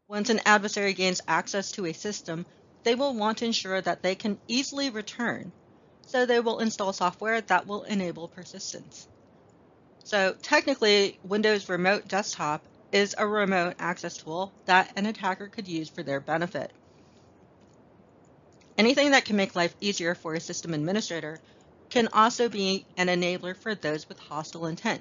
Once an adversary gains access to a system, they will want to ensure that they can easily return, so they will install software that will enable persistence. So technically, Windows Remote Desktop is a remote access tool that an attacker could use for their benefit. Anything that can make life easier for a system administrator can also be an enabler for those with hostile intent.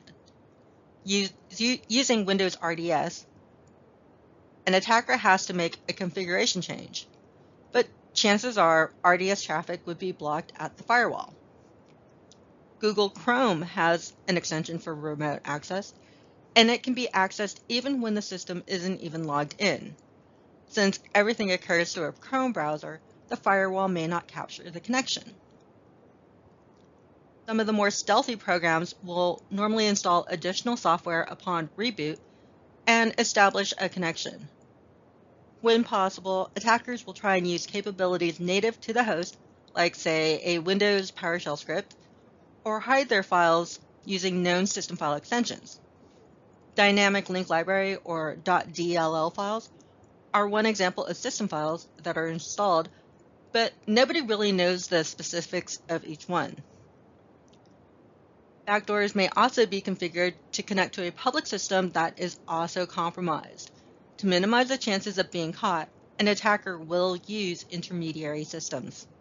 Using Windows RDS, an attacker has to make a configuration change, but chances are RDS traffic would be blocked at the firewall. Google Chrome has an extension for remote access, and it can be accessed even when the system isn't even logged in. Since everything occurs through a Chrome browser, the firewall may not capture the connection. Some of the more stealthy programs will normally install additional software upon reboot and establish a connection. When possible, attackers will try and use capabilities native to the host, like, say, a Windows PowerShell script, or hide their files using known system file extensions. Dynamic link library, or .dll files, are one example of system files that are installed, but nobody really knows the specifics of each one. Backdoors may also be configured to connect to a public system that is also compromised. To minimize the chances of being caught, an attacker will use intermediary systems.